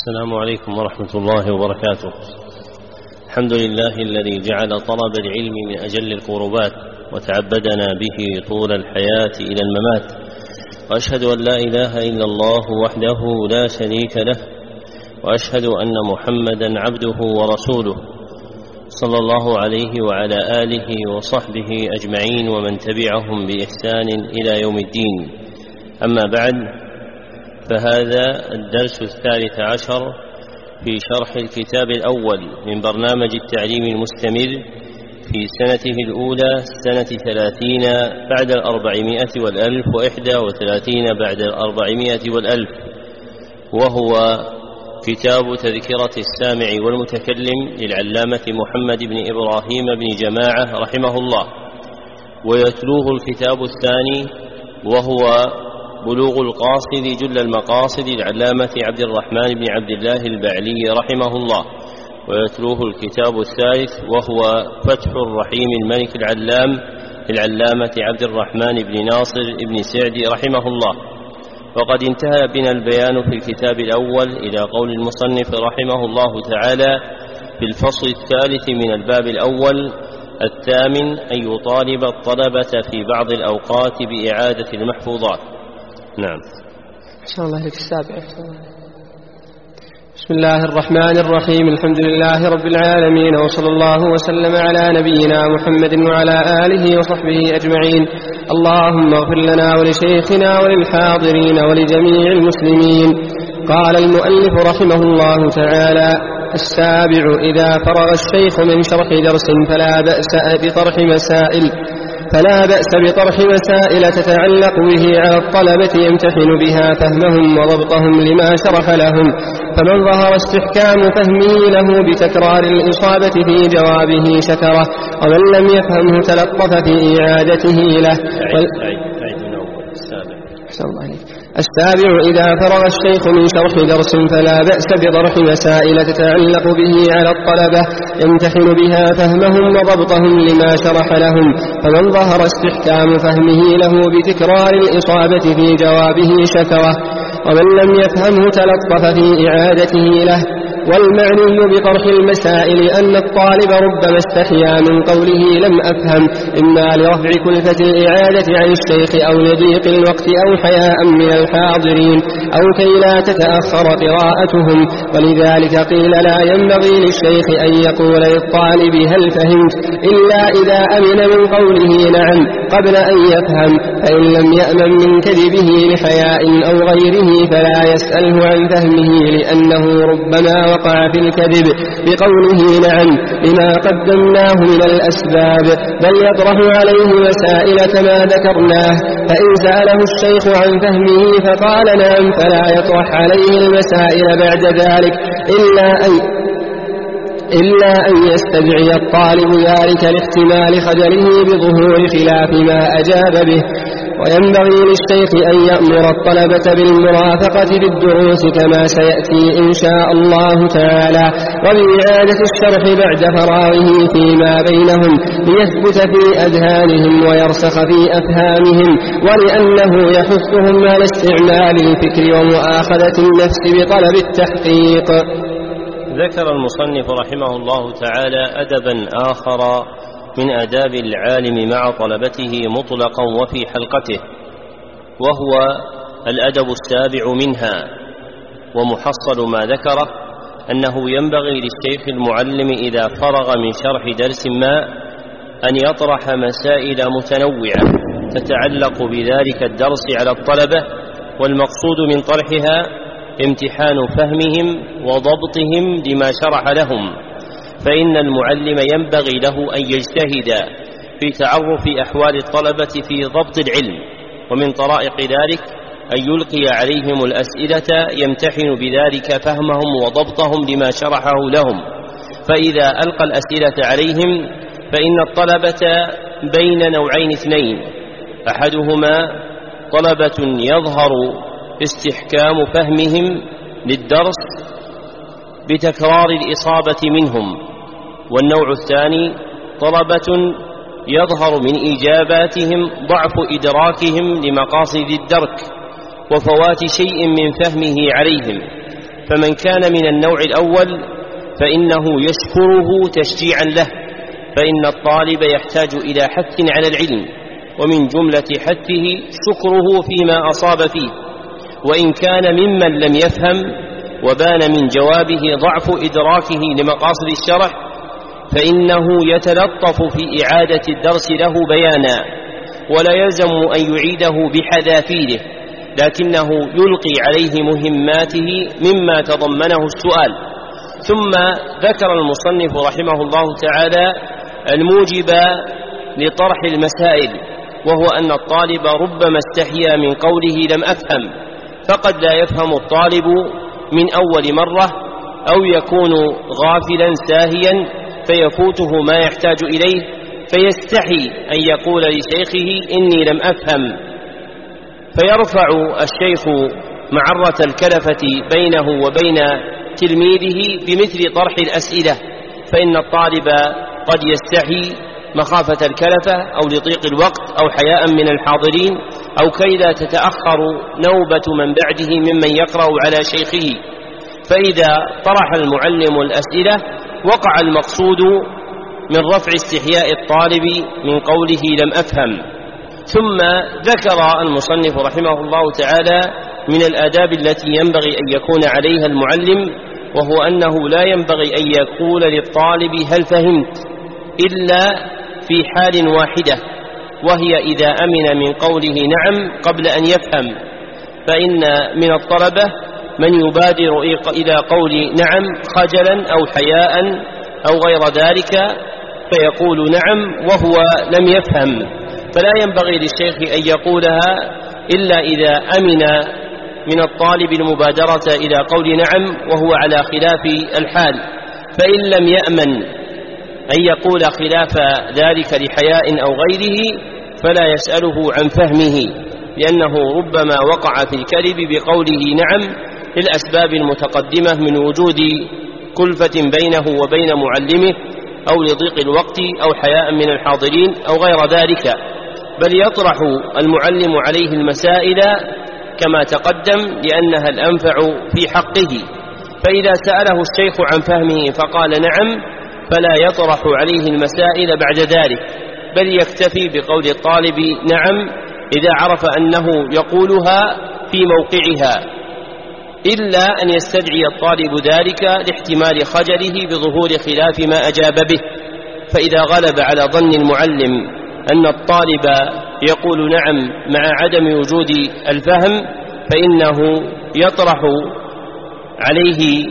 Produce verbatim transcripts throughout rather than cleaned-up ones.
السلام عليكم ورحمة الله وبركاته. الحمد لله الذي جعل طلب العلم من أجل القربات وتعبدنا به طول الحياة إلى الممات، وأشهد أن لا إله إلا الله وحده لا شريك له، وأشهد أن محمدا عبده ورسوله صلى الله عليه وعلى آله وصحبه أجمعين ومن تبعهم بإحسان إلى يوم الدين. أما بعد، فهذا الدرس الثالث عشر في شرح الكتاب الأول من برنامج التعليم المستمر في سنته الأولى سنة ثلاثين بعد الأربعمائة والألف وإحدى وثلاثين بعد الأربعمائة والألف، وهو كتاب تذكرة السامع والمتكلم للعلامة محمد بن إبراهيم بن جماعة رحمه الله. ويتلوه الكتاب الثاني وهو بلوغ القاصد جل المقاصد للعلامة عبد الرحمن بن عبد الله البعلي رحمه الله. ويتلوه الكتاب الثالث وهو فتح الرحيم الملك العلام للعلامة عبد الرحمن بن ناصر بن سعدي رحمه الله. وقد انتهى بنا البيان في الكتاب الأول إلى قول المصنف رحمه الله تعالى في الفصل الثالث من الباب الأول الثامن أن يطالب الطلبة في بعض الأوقات بإعادة المحفوظات. نعم. أحسن الله لك السابع. بسم الله الرحمن الرحيم. الحمد لله رب العالمين، وصلى الله وسلم على نبينا محمد وعلى آله وصحبه أجمعين. اللهم اغفر لنا ولشيخنا وللحاضرين ولجميع المسلمين. قال المؤلف رحمه الله تعالى: السابع: إذا فرغ الشيخ من شرح درس فلا بأس بطرح مسائل فلا بأس بطرح مسائل تتعلق به على الطلبة يمتحن بها فهمهم وضبطهم لما شرح لهم، فمن ظهر استحكام فهمه له بتكرار الإصابة في جوابه شكره، ومن لم يفهمه تلطف في إعادته له. السابع: إذا فرغ الشيخ من شرح درس فلا بأس بطرح مسائل تتعلق به على الطلبة يمتحن بها فهمهم وضبطهم لما شرح لهم، فمن ظهر استحكام فهمه له بتكرار الإصابة في جوابه شكره، ومن لم يفهمه تلطف في إعادته له. والمعني بطرح المسائل أن الطالب ربما استحيا من قوله لم أفهم، إما لرفع كلفة الإعادة عن الشيخ أو لضيق الوقت أو حياء من الحاضرين أو كي لا تتأخر قراءتهم، ولذلك قيل لا ينبغي للشيخ أن يقول للطالب هل فهمت إلا إذا أمن من قوله نعم قبل أن يفهم، فإن لم يأمن من كذبه لحياء أو غيره فلا يسأله عن فهمه، لأنه ربما وقع في الكذب بقوله نعم لما قدمناه من الأسباب، بل يطرح عليه مسائل كما ذكرناه، فإن سأله الشيخ عن فهمه فقال نعم فلا يطرح عليه المسائل بعد ذلك إلا أن إلا أن يستدعي الطالب ذلك لاحتمال خجله بظهور خلاف ما أجاب به. وينبغي للشيخ أن يأمر الطلبة بالمرافقة في الدروس كما سيأتي إن شاء الله تعالى، وبإعادة الشرح بعد فراغه فيما بينهم ليثبت في أذهانهم ويرسخ في أفهامهم، ولأنه يحثهم على استعمال الفكر ومؤاخذة النفس بطلب التحقيق. ذكر المصنف رحمه الله تعالى أدبا آخر من آداب العالم مع طلبته مطلقا وفي حلقته، وهو الأدب السابع منها. ومحصل ما ذكره أنه ينبغي للشيخ المعلم إذا فرغ من شرح درس ما أن يطرح مسائل متنوعة تتعلق بذلك الدرس على الطلبة، والمقصود من طرحها امتحان فهمهم وضبطهم لما شرح لهم، فإن المعلم ينبغي له أن يجتهد في تعرف أحوال الطلبة في ضبط العلم، ومن طرائق ذلك أن يلقي عليهم الأسئلة يمتحن بذلك فهمهم وضبطهم لما شرحه لهم. فإذا ألقى الأسئلة عليهم فإن الطلبة بين نوعين اثنين: أحدهما طلبة يظهر استحكام فهمهم للدرس بتكرار الإصابة منهم، والنوع الثاني طلبة يظهر من إجاباتهم ضعف إدراكهم لمقاصد الدرك وفوات شيء من فهمه عليهم، فمن كان من النوع الأول فإنه يشكره تشجيعا له، فإن الطالب يحتاج إلى حث على العلم، ومن جملة حثه شكره فيما أصاب فيه. وإن كان ممن لم يفهم وبان من جوابه ضعف إدراكه لمقاصد الشرح فإنه يتلطف في إعادة الدرس له بيانا، ولا يلزم أن يعيده بحذافيره، لكنه يلقي عليه مهماته مما تضمنه السؤال. ثم ذكر المصنف رحمه الله تعالى الموجب لطرح المسائل، وهو أن الطالب ربما استحيا من قوله لم أفهم، فقد لا يفهم الطالب من أول مرة، أو يكون غافلا ساهيا فيفوته ما يحتاج إليه، فيستحي أن يقول لشيخه إني لم أفهم، فيرفع الشيخ معرة الكلفة بينه وبين تلميذه بمثل طرح الأسئلة، فإن الطالب قد يستحي مخافة الكلفة أو لضيق الوقت أو حياء من الحاضرين أو كي لا تتأخر نوبة من بعده ممن يقرأ على شيخه. فإذا طرح المعلم الأسئلة وقع المقصود من رفع استحياء الطالب من قوله لم أفهم. ثم ذكر المصنف رحمه الله تعالى من الآداب التي ينبغي أن يكون عليها المعلم، وهو أنه لا ينبغي أن يقول للطالب هل فهمت إلا في حال واحدة، وهي إذا أمن من قوله نعم قبل أن يفهم، فإن من الطلبة من يبادر إلى قول نعم خجلا أو حياء أو غير ذلك فيقول نعم وهو لم يفهم، فلا ينبغي للشيخ أن يقولها إلا إذا أمن من الطالب المبادرة إلى قول نعم وهو على خلاف الحال. فإن لم يأمن أن يقول خلاف ذلك لحياء أو غيره فلا يسأله عن فهمه، لأنه ربما وقع في الكذب بقوله نعم للأسباب المتقدمة من وجود كلفة بينه وبين معلمه أو لضيق الوقت أو حياء من الحاضرين أو غير ذلك، بل يطرح المعلم عليه المسائل كما تقدم لأنها الأنفع في حقه. فإذا سأله الشيخ عن فهمه فقال نعم فلا يطرح عليه المسائل بعد ذلك، بل يكتفي بقول الطالب نعم إذا عرف أنه يقولها في موقعها، إلا أن يستدعي الطالب ذلك لاحتمال خجله بظهور خلاف ما أجاب به. فإذا غلب على ظن المعلم أن الطالب يقول نعم مع عدم وجود الفهم فإنه يطرح عليه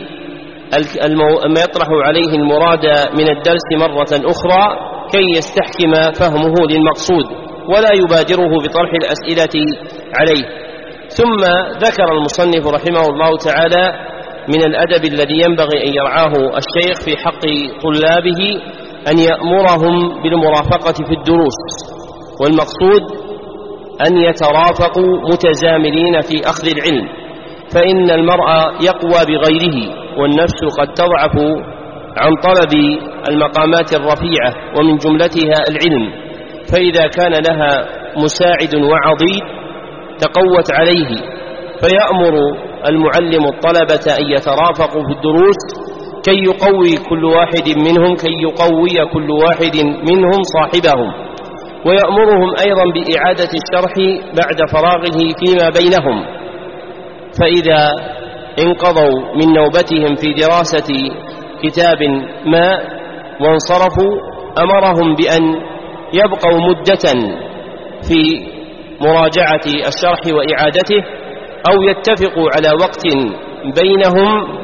ما يطرح عليه المراد من الدرس مرة أخرى كي يستحكم فهمه للمقصود، ولا يبادره بطرح الأسئلة عليه. ثم ذكر المصنف رحمه الله تعالى من الأدب الذي ينبغي أن يرعاه الشيخ في حق طلابه أن يأمرهم بالمرافقة في الدروس، والمقصود أن يترافقوا متزامنين في أخذ العلم، فإن المرء يقوى بغيره، والنفس قد تضعف عن طلب المقامات الرفيعة ومن جملتها العلم، فإذا كان لها مساعد وعضيد تقوت عليه. فيأمر المعلم الطلبة أن يترافقوا في الدروس كي يقوي كل واحد منهم كي يقوي كل واحد منهم صاحبهم، ويأمرهم أيضا بإعادة الشرح بعد فراغه فيما بينهم. فإذا انقضوا من نوبتهم في دراسة كتاب ما وانصرفوا أمرهم بأن يبقوا مدة في مراجعة الشرح وإعادته، أو يتفقوا على وقت بينهم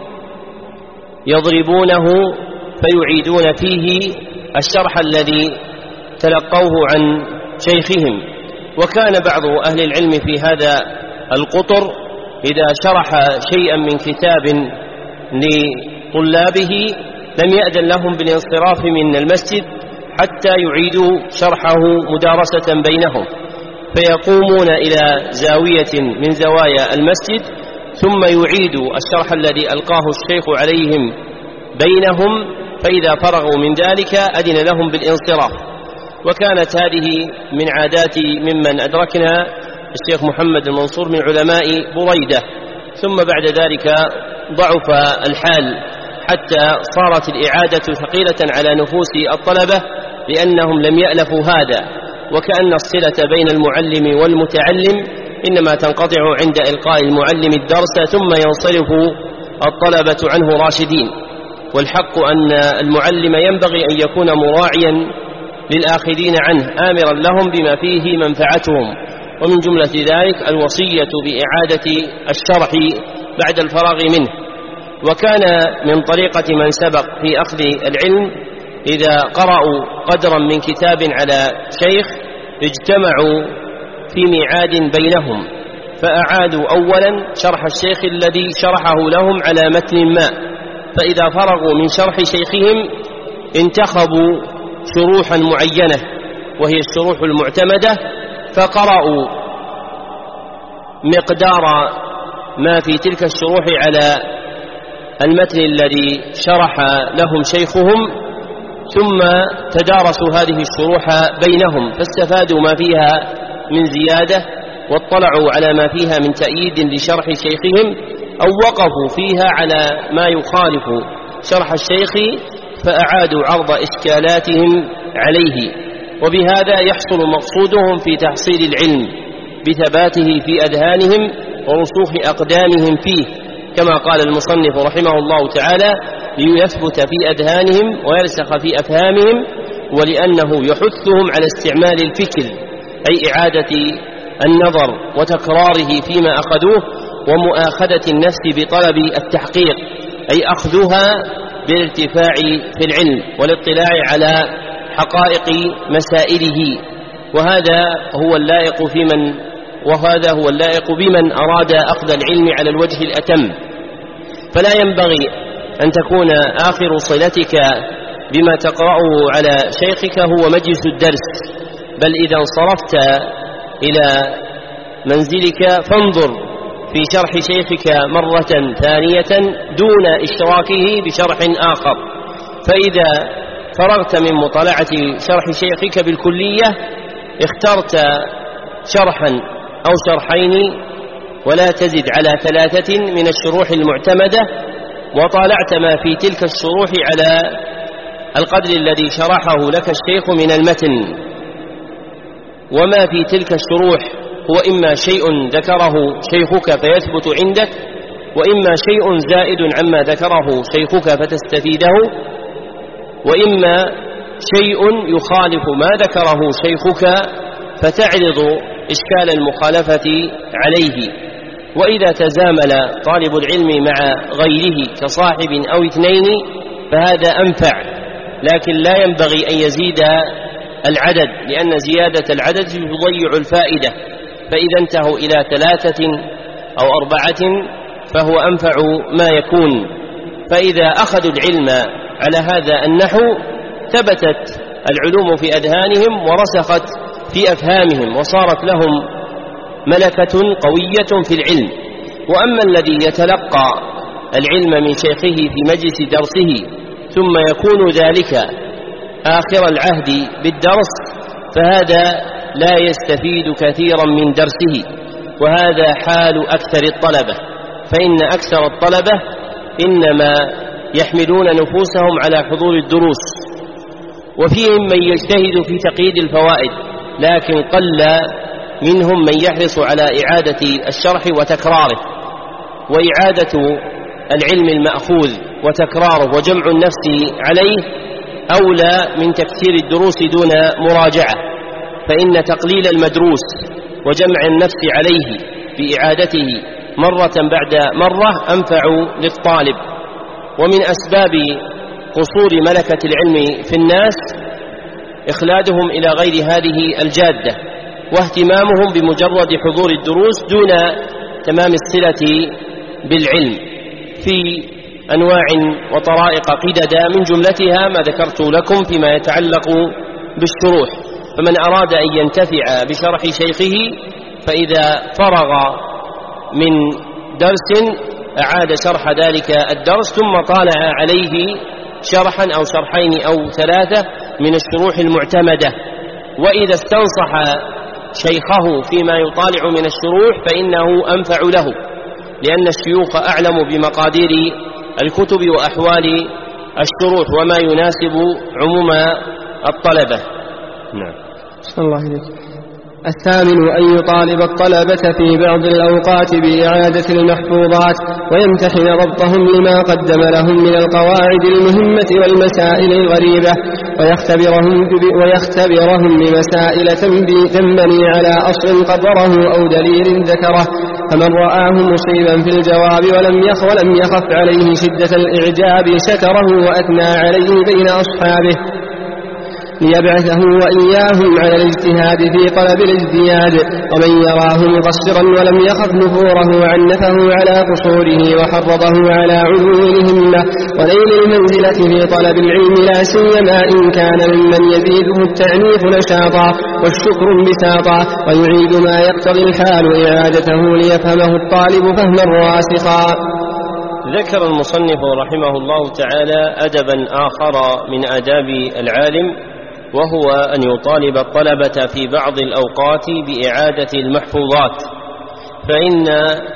يضربونه فيعيدون فيه الشرح الذي تلقوه عن شيخهم. وكان بعض أهل العلم في هذا القطر إذا شرح شيئا من كتاب لطلابه لم يأذن لهم بالانصراف من المسجد حتى يعيدوا شرحه مدارسة بينهم، فيقومون إلى زاوية من زوايا المسجد ثم يعيدوا الشرح الذي ألقاه الشيخ عليهم بينهم، فإذا فرغوا من ذلك أذن لهم بالانصراف. وكانت هذه من عادات ممن أدركنا الشيخ محمد المنصور من علماء بريدة. ثم بعد ذلك ضعف الحال حتى صارت الإعادة ثقيلة على نفوس الطلبة لأنهم لم يألفوا هذا، وكأن الصلة بين المعلم والمتعلم إنما تنقطع عند إلقاء المعلم الدرس ثم ينصرف الطلبة عنه راشدين. والحق أن المعلم ينبغي أن يكون مراعيا للآخذين عنه آمرا لهم بما فيه منفعتهم، ومن جملة ذلك الوصية بإعادة الشرح بعد الفراغ منه. وكان من طريقة من سبق في أخذ العلم إذا قرأوا قدرا من كتاب على شيخ اجتمعوا في ميعاد بينهم فأعادوا أولا شرح الشيخ الذي شرحه لهم على متن ما، فإذا فرغوا من شرح شيخهم انتخبوا شروحا معينة وهي الشروح المعتمدة، فقرأوا مقدار ما في تلك الشروح على المتن الذي شرح لهم شيخهم، ثم تدارسوا هذه الشروح بينهم فاستفادوا ما فيها من زيادة واطلعوا على ما فيها من تأييد لشرح شيخهم، أو وقفوا فيها على ما يخالف شرح الشيخ فأعادوا عرض إشكالاتهم عليه، وبهذا يحصل مقصودهم في تحصيل العلم بثباته في أذهانهم ورسوخ أقدامهم فيه، كما قال المصنف رحمه الله تعالى: ليثبت في أذهانهم ويرسخ في أفهامهم، ولأنه يحثهم على استعمال الفكر أي إعادة النظر وتكراره فيما أخذوه، ومؤاخذة النفس بطلب التحقيق أي أخذها بالارتفاع في العلم والاطلاع على حقائق مسائله، وهذا هو اللائق في من وهذا هو اللائق بمن أراد أخذ العلم على الوجه الأتم. فلا ينبغي أن تكون آخر صلتك بما تقرأه على شيخك هو مجلس الدرس، بل إذا انصرفت إلى منزلك فانظر في شرح شيخك مرة ثانية دون إشراكه بشرح آخر، فإذا فرغت من مطالعة شرح شيخك بالكلية اخترت شرحا أو شرحين ولا تزد على ثلاثة من الشروح المعتمدة، وطالعت ما في تلك الشروح على القدر الذي شرحه لك الشيخ من المتن، وما في تلك الشروح هو إما شيء ذكره شيخك فيثبت عندك، وإما شيء زائد عما ذكره شيخك فتستفيده، وإما شيء يخالف ما ذكره شيخك فتعرض إشكال المخالفة عليه. وإذا تزامل طالب العلم مع غيره كصاحب أو اثنين فهذا أنفع، لكن لا ينبغي أن يزيد العدد، لأن زيادة العدد يضيع الفائدة، فإذا انتهوا إلى ثلاثة أو أربعة فهو أنفع ما يكون. فإذا أخذوا العلم على هذا النحو ثبتت العلوم في أذهانهم ورسخت في أفهامهم وصارت لهم ملكة قوية في العلم. وأما الذي يتلقى العلم من شيخه في مجلس درسه ثم يكون ذلك آخر العهد بالدرس فهذا لا يستفيد كثيرا من درسه، وهذا حال أكثر الطلبة، فإن أكثر الطلبة إنما يحملون نفوسهم على حضور الدروس، وفيهم من يجتهد في تقييد الفوائد، لكن قل منهم من يحرص على إعادة الشرح وتكراره. وإعادة العلم المأخوذ وتكراره وجمع النفس عليه أولى من تكثير الدروس دون مراجعة، فإن تقليل المدروس وجمع النفس عليه بإعادته مرة بعد مرة أنفع للطالب. ومن أسباب قصور ملكة العلم في الناس إخلادهم إلى غير هذه الجادة، واهتمامهم بمجرد حضور الدروس دون تمام الصلة بالعلم في أنواع وطرائق قددا، من جملتها ما ذكرت لكم فيما يتعلق بالشروح. فمن أراد أن ينتفع بشرح شيخه فإذا فرغ من درس أعاد شرح ذلك الدرس ثم طالع عليه شرحا أو شرحين أو ثلاثة من الشروح المعتمدة. وإذا استنصح شيخه فيما يطالع من الشروح فإنه أنفع له، لأن الشيوخ أعلم بمقادير الكتب وأحوال الشروح وما يناسب عموم الطلبة. نعم. صلى الله عليه. الثامن أن يطالب الطلبة في بعض الأوقات بإعادة المحفوظات ويمتحن ضبطهم لما قدم لهم من القواعد المهمة والمسائل الغريبة، ويختبرهم, ويختبرهم بمسائل تنبني على أصل قرره أو دليل ذكره، فمن رآه مصيبا في الجواب ولم يخ ولم يخف عليه شدة الإعجاب شكره وأثنى عليه بين أصحابه، ليبعثه وإياهم على الاجتهاد في طلب الازدياد. ومن يراه مقصرا ولم يخف نفوره عنفه على قصوره وحرضه على علو الهمة ونيل المنزلة في طلب العلم، لا سيما إن كان ممن يزيده التعنيف نشاطا والشكر انبساطا، ويعيد ما يقتضي الحال إعادته ليفهمه الطالب فهما راسخا. ذكر المصنف رحمه الله تعالى أدبا آخر من آداب العالم، وهو أن يطالب الطلبة في بعض الأوقات بإعادة المحفوظات، فإن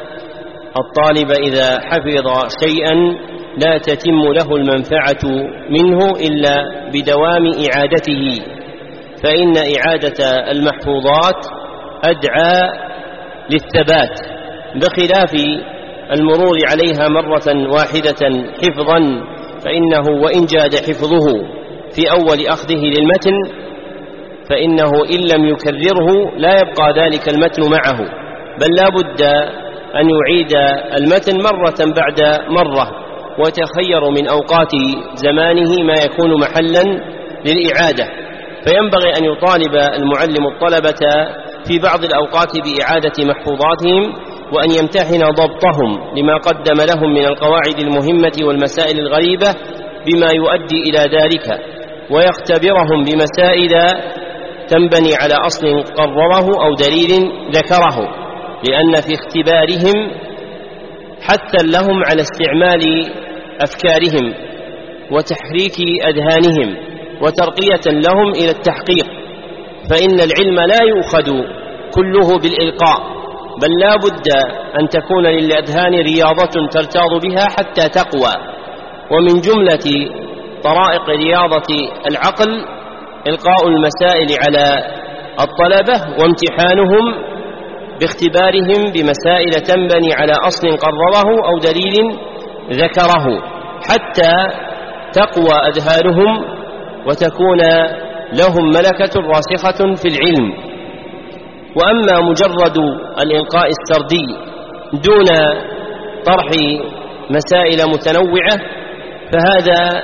الطالب إذا حفظ شيئا لا تتم له المنفعة منه إلا بدوام إعادته، فإن إعادة المحفوظات أدعى للثبات، بخلاف المرور عليها مرة واحدة حفظا، فإنه وإن جاد حفظه في أول أخذه للمتن فإنه إن لم يكرره لا يبقى ذلك المتن معه، بل لا بد أن يعيد المتن مرة بعد مرة، ويتخير من أوقات زمانه ما يكون محلا للإعادة. فينبغي أن يطالب المعلم الطلبة في بعض الأوقات بإعادة محفوظاتهم، وأن يمتحن ضبطهم لما قدم لهم من القواعد المهمة والمسائل الغريبة بما يؤدي إلى ذلك، ويختبرهم بمسائل تنبني على أصل قرره أو دليل ذكره، لأن في اختبارهم حثا لهم على استعمال أفكارهم وتحريك أذهانهم وترقية لهم إلى التحقيق، فإن العلم لا يؤخذ كله بالإلقاء، بل لا بد أن تكون للأذهان رياضة ترتاض بها حتى تقوى. ومن جملة طرائق رياضة العقل إلقاء المسائل على الطلبة وامتحانهم باختبارهم بمسائل تنبني على أصل قرره أو دليل ذكره، حتى تقوى أذهانهم وتكون لهم ملكة راسخة في العلم. وأما مجرد الإلقاء السردي دون طرح مسائل متنوعة فهذا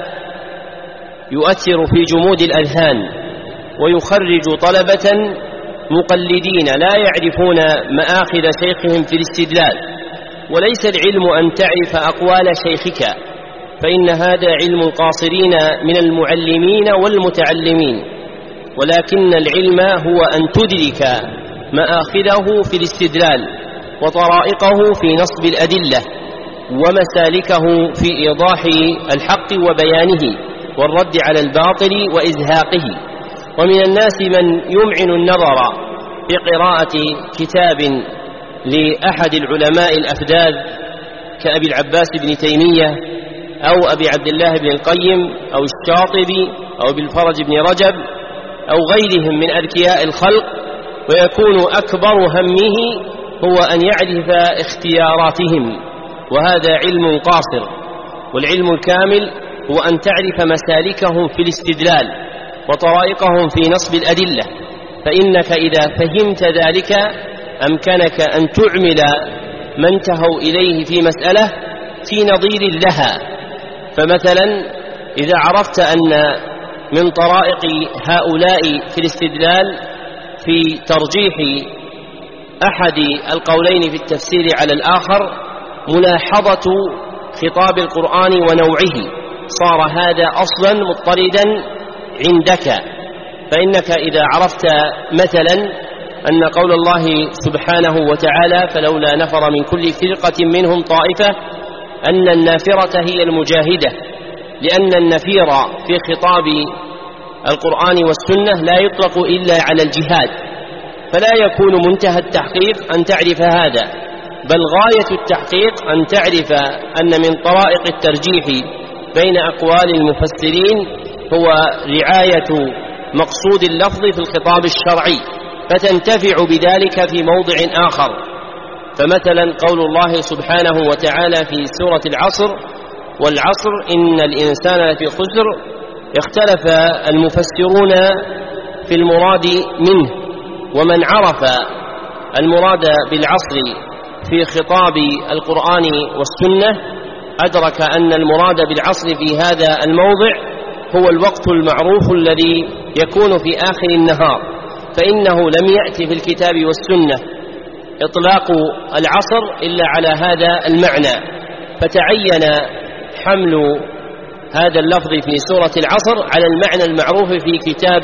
يؤثر في جمود الأذهان ويخرج طلبة مقلدين لا يعرفون مآخذ شيخهم في الاستدلال. وليس العلم أن تعرف أقوال شيخك، فإن هذا علم القاصرين من المعلمين والمتعلمين، ولكن العلم هو أن تدرك مآخذه في الاستدلال وطرائقه في نصب الأدلة ومسالكه في إيضاح الحق وبيانه والرد على الباطل وإزهاقه. ومن الناس من يمعن النظر بقراءة كتاب لأحد العلماء الأفذاذ كأبي العباس بن تيمية أو أبي عبد الله بن القيم أو الشاطبي أو بالفرج بن رجب أو غيرهم من أذكياء الخلق، ويكون أكبر همه هو أن يعرف اختياراتهم، وهذا علم قاصر. والعلم الكامل هو أن تعرف مسالكهم في الاستدلال وطرائقهم في نصب الأدلة، فإنك إذا فهمت ذلك أمكنك أن تعمل ما انتهوا إليه في مسألة في نظير لها. فمثلا إذا عرفت أن من طرائق هؤلاء في الاستدلال في ترجيح أحد القولين في التفسير على الآخر ملاحظة خطاب القرآن ونوعه، صار هذا أصلا مضطردا عندك. فإنك إذا عرفت مثلا أن قول الله سبحانه وتعالى فلولا نفر من كل فرقة منهم طائفة أن النافرة هي المجاهدة، لأن النفير في خطاب القرآن والسنة لا يطلق إلا على الجهاد، فلا يكون منتهى التحقيق أن تعرف هذا، بل غاية التحقيق أن تعرف أن من طرائق الترجيح بين أقوال المفسرين هو رعاية مقصود اللفظ في الخطاب الشرعي، فتنتفع بذلك في موضع آخر. فمثلا قول الله سبحانه وتعالى في سورة العصر: والعصر إن الإنسان لفي خسر. اختلف المفسرون في المراد منه، ومن عرف المراد بالعصر في خطاب القرآن والسنة أدرك أن المراد بالعصر في هذا الموضع هو الوقت المعروف الذي يكون في آخر النهار، فإنه لم يأتي في الكتاب والسنة إطلاق العصر إلا على هذا المعنى، فتعين حمل هذا اللفظ في سورة العصر على المعنى المعروف في كتاب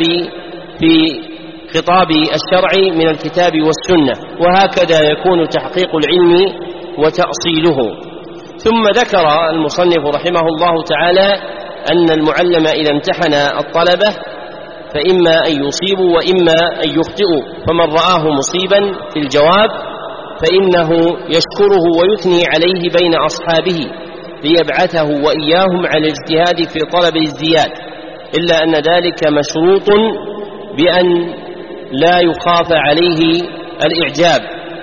في خطاب الشرع من الكتاب والسنة، وهكذا يكون تحقيق العلم وتأصيله. ثم ذكر المصنف رحمه الله تعالى أن المعلم إذا امتحن الطلبة فإما أن يصيبوا وإما أن يخطئوا، فمن رآه مصيبا في الجواب فإنه يشكره ويثني عليه بين أصحابه ليبعثه وإياهم على الاجتهاد في طلب الازدياد، إلا أن ذلك مشروط بأن لا يخاف عليه الإعجاب،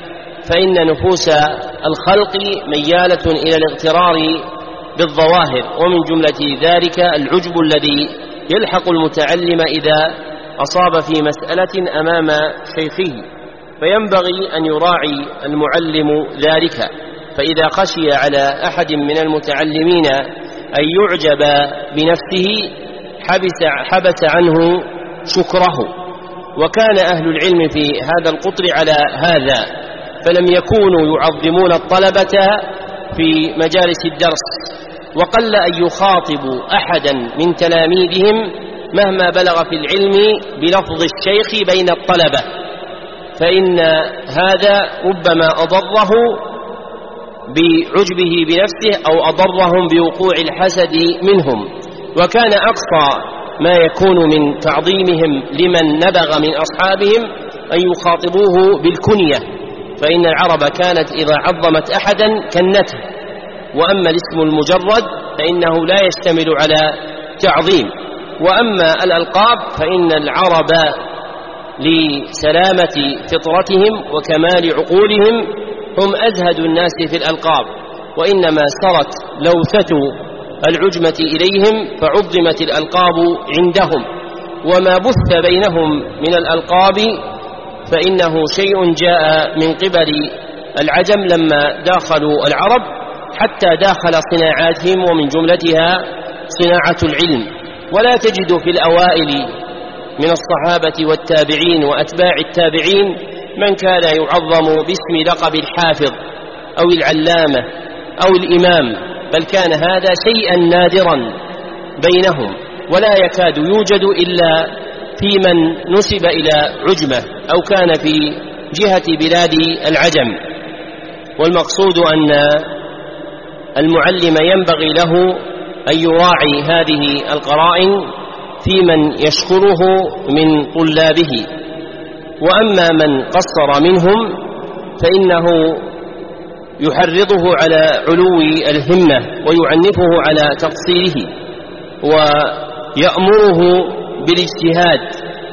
فإن نفوس الخلق ميالة إلى الاغترار بالظواهر، ومن جملة ذلك العجب الذي يلحق المتعلم إذا أصاب في مسألة أمام شيخه، فينبغي أن يراعي المعلم ذلك، فإذا خشي على أحد من المتعلمين أن يعجب بنفسه حبس, حبس عنه شكره. وكان أهل العلم في هذا القطر على هذا، فلم يكونوا يعظمون الطلبة في مجالس الدرس، وقل أن يخاطبوا أحدا من تلاميذهم مهما بلغ في العلم بلفظ الشيخ بين الطلبة، فإن هذا ربما أضره بعجبه بنفسه أو أضرهم بوقوع الحسد منهم. وكان أقصى ما يكون من تعظيمهم لمن نبغ من أصحابهم أن يخاطبوه بالكنية، فإن العرب كانت إذا عظمت أحدا كنته، وأما الاسم المجرد فإنه لا يشتمل على تعظيم. وأما الألقاب فإن العرب لسلامة فطرتهم وكمال عقولهم هم أزهد الناس في الألقاب، وإنما سرت لوثة العجمة إليهم فعظمت الألقاب عندهم، وما بث بينهم من الألقاب فإنه شيء جاء من قبل العجم لما داخلوا العرب حتى داخل صناعاتهم، ومن جملتها صناعة العلم. ولا تجد في الأوائل من الصحابة والتابعين وأتباع التابعين من كان يعظم باسم لقب الحافظ أو العلامة أو الإمام، بل كان هذا شيئا نادرا بينهم، ولا يكاد يوجد إلا في من نسب إلى عجمة أو كان في جهة بلاد العجم. والمقصود أن المعلم ينبغي له أن يراعي هذه القرائن في من يشكره من طلابه، وأما من قصر منهم فإنه يحرضه على علو الهمة ويعنفه على تقصيره ويأمره بالاجتهاد،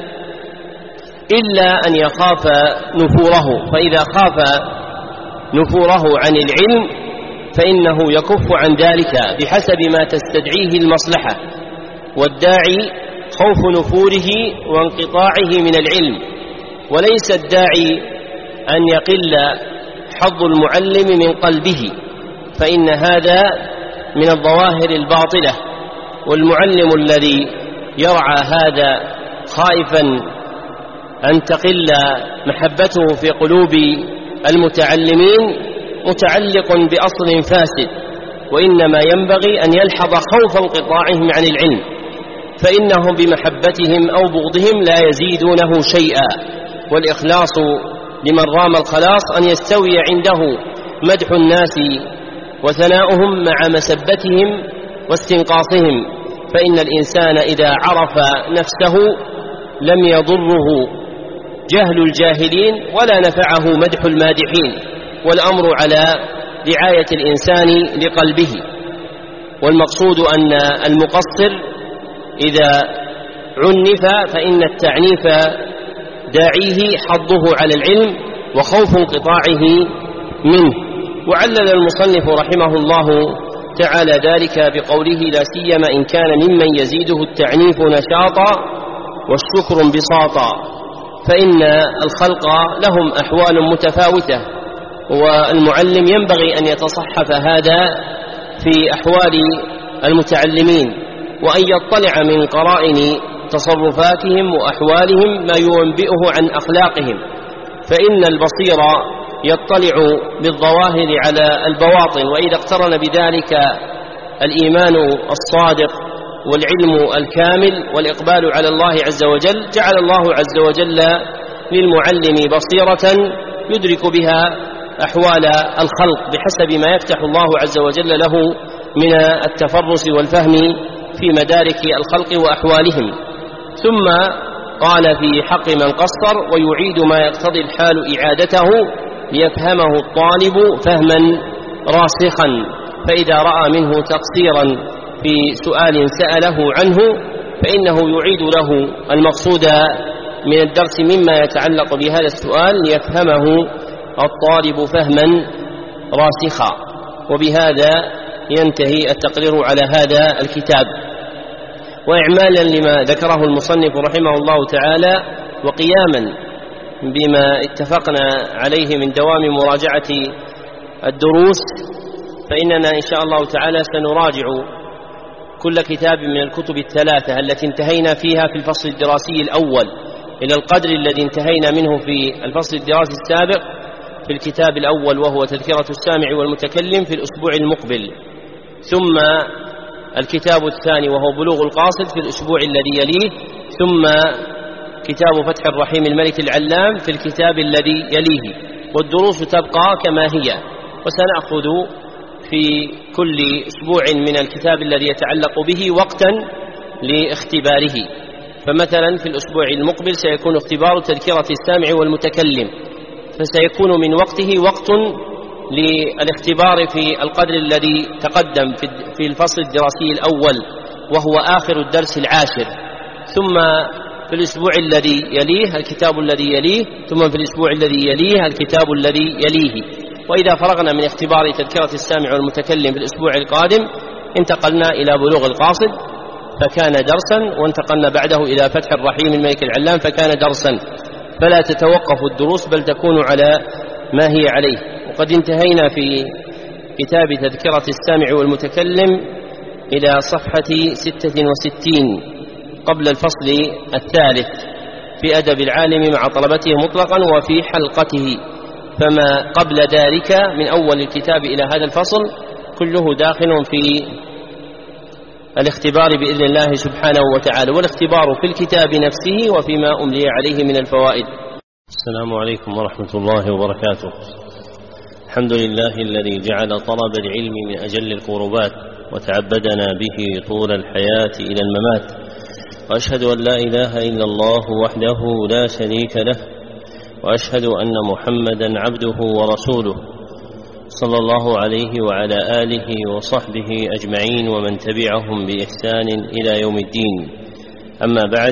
إلا أن يخاف نفوره، فإذا خاف نفوره عن العلم فإنه يكف عن ذلك بحسب ما تستدعيه المصلحة، والداعي خوف نفوره وانقطاعه من العلم، وليس الداعي أن يقل حظ المعلم من قلبه، فإن هذا من الظواهر الباطلة. والمعلم الذي يرعى هذا خائفا أن تقل محبته في قلوب المتعلمين متعلق بأصل فاسد، وإنما ينبغي أن يلحظ خوف انقطاعهم عن العلم، فإنهم بمحبتهم أو بغضهم لا يزيدونه شيئا. والإخلاص لمن رام الخلاص أن يستوي عنده مدح الناس وثناؤهم مع مسبتهم واستنقاصهم، فإن الإنسان إذا عرف نفسه لم يضره جهل الجاهلين ولا نفعه مدح المادحين، والأمر على رعاية الإنسان لقلبه. والمقصود أن المقصر إذا عنف فإن التعنيف داعيه حظه على العلم وخوف انقطاعه منه. وعلل المصنف رحمه الله تعالى ذلك بقوله: لا سيما إن كان ممن يزيده التعنيف نشاطا والشكر انبساطا، فإن الخلق لهم أحوال متفاوتة، والمعلم ينبغي أن يتصحف هذا في أحوال المتعلمين، وأن يطلع من قرائن تصرفاتهم وأحوالهم ما ينبئه عن أخلاقهم، فإن البصير يطلع بالظواهر على البواطن، وإذا اقترن بذلك الإيمان الصادق والعلم الكامل والإقبال على الله عز وجل جعل الله عز وجل للمعلم بصيرة يدرك بها أحوال الخلق بحسب ما يفتح الله عز وجل له من التفرس والفهم في مدارك الخلق وأحوالهم. ثم قال في حق من قصر: ويعيد ما يقتضي الحال إعادته ليفهمه الطالب فهما راسخا، فإذا رأى منه تقصيرا في سؤال سأله عنه فإنه يعيد له المقصود من الدرس مما يتعلق بهذا السؤال ليفهمه الطالب فهما راسخا. وبهذا ينتهي التقرير على هذا الكتاب. وإعمالا لما ذكره المصنف رحمه الله تعالى وقياما بما اتفقنا عليه من دوام مراجعة الدروس، فإننا إن شاء الله تعالى سنراجع كل كتاب من الكتب الثلاثة التي انتهينا فيها في الفصل الدراسي الأول إلى القدر الذي انتهينا منه في الفصل الدراسي السابق في الكتاب الأول، وهو تذكرة السامع والمتكلم، في الأسبوع المقبل. ثم الكتاب الثاني وهو بلوغ القاصد في الأسبوع الذي يليه. ثم كتاب فتح الرحيم الملك العلام في الكتاب الذي يليه. والدروس تبقى كما هي، وسنأخذ في كل أسبوع من الكتاب الذي يتعلق به وقتا لاختباره. فمثلا في الأسبوع المقبل سيكون اختبار تذكرة السامع والمتكلم، فسيكون من وقته وقت للاختبار في القدر الذي تقدم في الفصل الدراسي الأول وهو آخر الدرس العاشر. ثم في الأسبوع الذي يليه الكتاب الذي يليه، ثم في الأسبوع الذي يليه الكتاب الذي يليه. وإذا فرغنا من اختبار تذكرة السامع والمتكلم في الأسبوع القادم انتقلنا إلى بلوغ القاصد فكان درسا، وانتقلنا بعده إلى فتح الرحيم الملك العلام فكان درسا. فلا تتوقف الدروس بل تكون على ما هي عليه. وقد انتهينا في كتاب تذكرة السامع والمتكلم إلى صفحة ستة وستين قبل الفصل الثالث في أدب العالم مع طلبته مطلقا وفي حلقته، فما قبل ذلك من أول الكتاب إلى هذا الفصل كله داخل في الاختبار بإذن الله سبحانه وتعالى، والاختبار في الكتاب نفسه وفيما أملي عليه من الفوائد. السلام عليكم ورحمة الله وبركاته. الحمد لله الذي جعل طلب العلم من أجل القربات وتعبدنا به طول الحياة إلى الممات، وأشهد أن لا إله إلا الله وحده لا شريك له، وأشهد أن محمدا عبده ورسوله صلى الله عليه وعلى آله وصحبه أجمعين ومن تبعهم بإحسان إلى يوم الدين. أما بعد،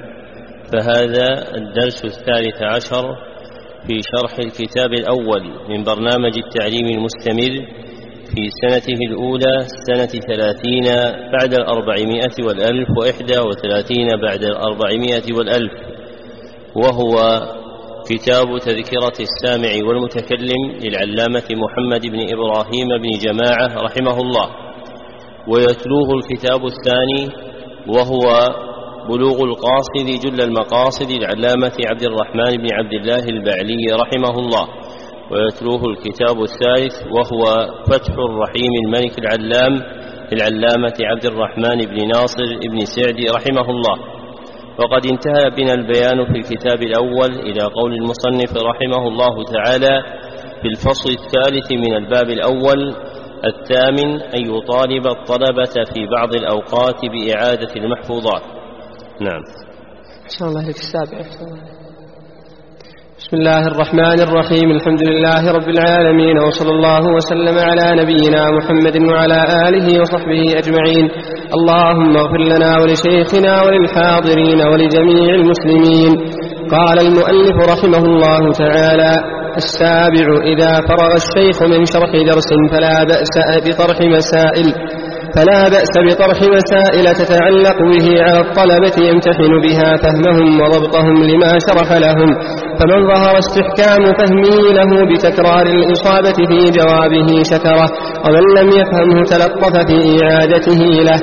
فهذا الدرس الثالث عشر في شرح الكتاب الأول من برنامج التعليم المستمر في سنته الأولى سنة ثلاثين بعد الأربعمائة والألف وإحدى وثلاثين بعد الأربعمائة والألف، وهو كتاب تذكرة السامع والمتكلم للعلامة محمد بن إبراهيم بن جماعة رحمه الله. ويتلوه الكتاب الثاني وهو بلوغ القاصد جل المقاصد للعلامة عبد الرحمن بن عبد الله البعلي رحمه الله. ويتلوه الكتاب الثالث وهو فتح الرحيم الملك العلام للعلامة عبد الرحمن بن ناصر بن سعدي رحمه الله. وقد انتهى بنا البيان في الكتاب الأول إلى قول المصنف رحمه الله تعالى في الفصل الثالث من الباب الأول الثامن أن يطالب الطلبة في بعض الأوقات بإعادة المحفوظات. نعم. إن شاء الله لك السابع. بسم الله الرحمن الرحيم. الحمد لله رب العالمين، وصلى الله وسلم على نبينا محمد وعلى آله وصحبه أجمعين. اللهم اغفر لنا ولشيخنا وللحاضرين ولجميع المسلمين. قال المؤلف رحمه الله تعالى: السابع: إذا فرغ الشيخ من شرح درس فلا بأس بطرح مسائل فلا بأس بطرح مسائل تتعلق به على الطلبة يمتحن بها فهمهم وضبطهم لما شرح لهم، فمن ظهر استحكام فهمه له بتكرار الإصابة في جوابه شكره، ومن لم يفهمه تلطف في إعادته له.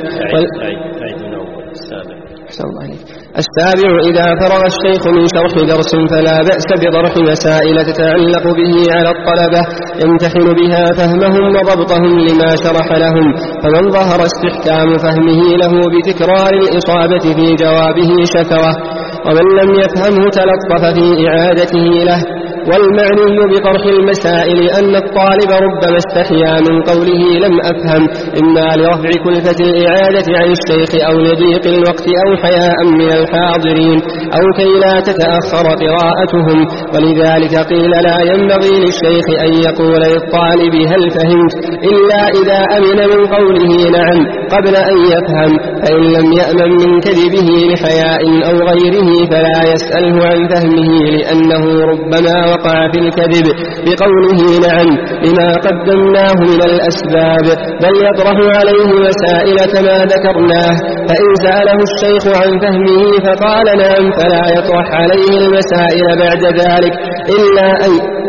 السابع: إذا فرغ الشيخ من شرح درس فلا بأس بطرح مسائل تتعلق به على الطلبة يمتحن بها فهمهم وضبطهم لما شرح لهم، فمن ظهر استحكام فهمه له بتكرار الإصابة في جوابه شكره، ومن لم يفهمه تلطف في إعادته له. والمعني بطرح المسائل أن الطالب ربما استحيا من قوله لم أفهم، إما لرفع كلفة الإعادة عن الشيخ أو لضيق الوقت أو حياء من الحاضرين أو كي لا تتأخر قراءتهم، ولذلك قيل لا ينبغي للشيخ أن يقول للطالب هل فهمت إلا إذا أمن من قوله نعم قبل أن يفهم، فإن لم يأمن من كذبه لحياء أو غيره فلا يسأله عن فهمه، لأنه ربما وقع في الكذب بقوله نعم لما قدمناه من الأسباب، بل يطرح عليه مسائل كما ذكرناه، فإن سأله الشيخ عن فهمه فقال نعم فلا يطرح عليه المسائل بعد ذلك إلا أن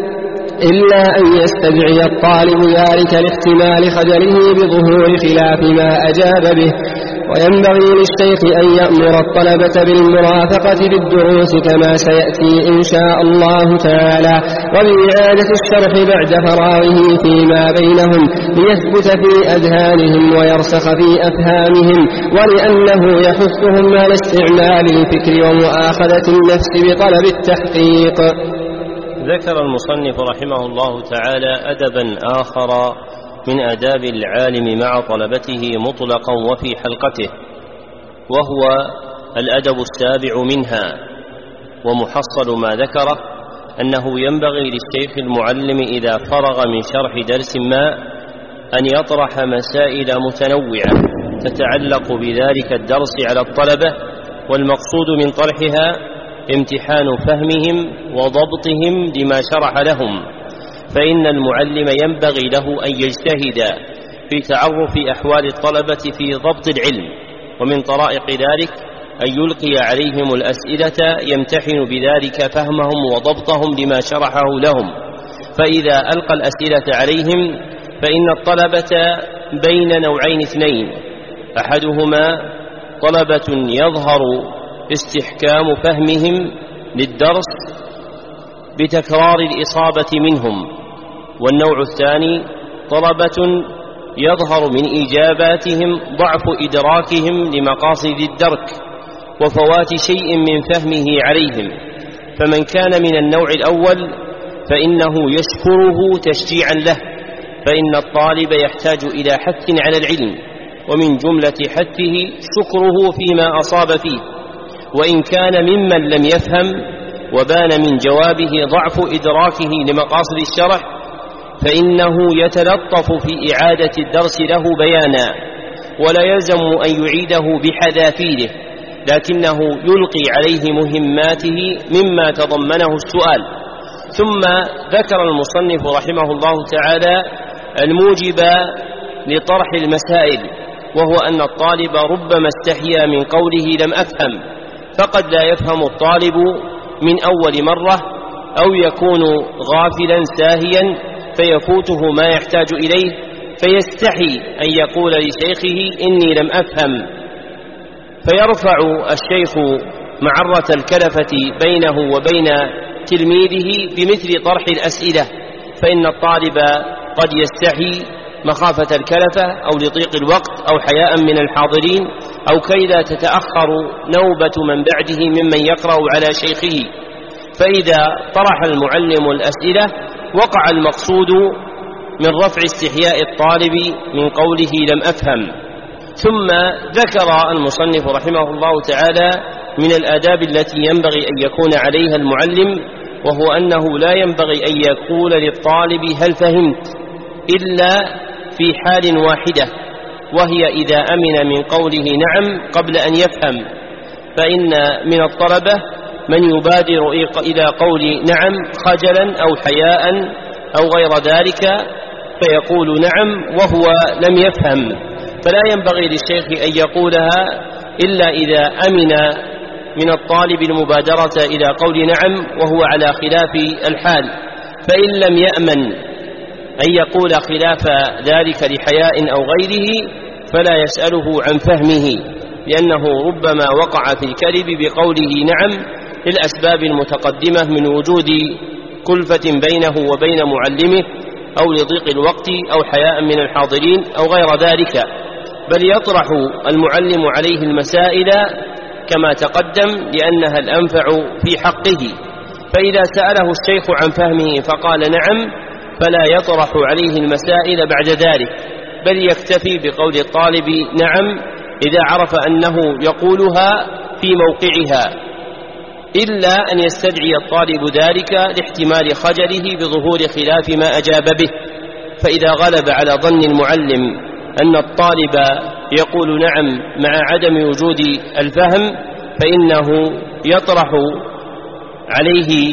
إلا أن يستدعي الطالب ذلك لاحتمال خجله بظهور خلاف ما أجاب به. وينبغي للشيخ أن يأمر الطلبة بالمرافقة بالدروس كما سيأتي إن شاء الله تعالى، وبإعادة الشرح بعد فراغه فيما بينهم ليثبت في أذهانهم ويرسخ في أفهامهم، ولأنه يحثهم على استعمال الفكر ومؤاخذة النفس بطلب التحقيق. ذكر المصنف رحمه الله تعالى أدبا آخر من آداب العالم مع طلبته مطلقا وفي حلقته، وهو الأدب السابع منها، ومحصل ما ذكره أنه ينبغي للشيخ المعلم إذا فرغ من شرح درس ما أن يطرح مسائل متنوعة تتعلق بذلك الدرس على الطلبة، والمقصود من طرحها امتحان فهمهم وضبطهم لما شرح لهم، فإن المعلم ينبغي له أن يجتهد في تعرف أحوال الطلبة في ضبط العلم، ومن طرائق ذلك أن يلقي عليهم الأسئلة يمتحن بذلك فهمهم وضبطهم لما شرحه لهم، فإذا ألقى الأسئلة عليهم فإن الطلبة بين نوعين اثنين: أحدهما طلبة يظهر استحكام فهمهم للدرس بتكرار الإصابة منهم، والنوع الثاني طلبة يظهر من إجاباتهم ضعف إدراكهم لمقاصد الدرك وفوات شيء من فهمه عليهم. فمن كان من النوع الأول فإنه يشكره تشجيعا له، فإن الطالب يحتاج إلى حث على العلم، ومن جملة حثه شكره فيما أصاب فيه، وإن كان ممن لم يفهم وبان من جوابه ضعف إدراكه لمقاصد الشرح فإنه يتلطف في إعادة الدرس له بيانا، ولا يلزم أن يعيده بحذافيره، لكنه يلقي عليه مهماته مما تضمنه السؤال. ثم ذكر المصنف رحمه الله تعالى الموجب لطرح المسائل، وهو أن الطالب ربما استحيا من قوله لم أفهم، فقد لا يفهم الطالب من أول مرة، أو يكون غافلا ساهيا فيفوته ما يحتاج إليه، فيستحي أن يقول لشيخه إني لم أفهم، فيرفع الشيخ معرة الكلفة بينه وبين تلميذه بمثل طرح الأسئلة، فإن الطالب قد يستحي مخافة الكلفة أو لضيق الوقت أو حياء من الحاضرين أو كي لا تتأخر نوبة من بعده ممن يقرأ على شيخه، فإذا طرح المعلم الأسئلة وقع المقصود من رفع استحياء الطالب من قوله لم أفهم. ثم ذكر المصنف رحمه الله تعالى من الآداب التي ينبغي أن يكون عليها المعلم وهو أنه لا ينبغي أن يقول للطالب هل فهمت إلا في حال واحدة، وهي إذا أمن من قوله نعم قبل أن يفهم، فإن من الطلبة من يبادر إلى قول نعم خجلا أو حياء أو غير ذلك فيقول نعم وهو لم يفهم، فلا ينبغي للشيخ أن يقولها إلا إذا أمن من الطالب المبادرة إلى قول نعم وهو على خلاف الحال. فإن لم يأمن أن يقول خلاف ذلك لحياء أو غيره فلا يسأله عن فهمه، لأنه ربما وقع في الكذب بقوله نعم للأسباب المتقدمة من وجود كلفة بينه وبين معلمه أو لضيق الوقت أو حياء من الحاضرين أو غير ذلك، بل يطرح المعلم عليه المسائل كما تقدم لأنها الأنفع في حقه. فإذا سأله الشيخ عن فهمه فقال نعم فلا يطرح عليه المسائل بعد ذلك، بل يكتفي بقول الطالب نعم إذا عرف أنه يقولها في موقعها، إلا أن يستدعي الطالب ذلك لاحتمال خجله بظهور خلاف ما أجاب به. فإذا غلب على ظن المعلم أن الطالب يقول نعم مع عدم وجود الفهم فإنه يطرح عليه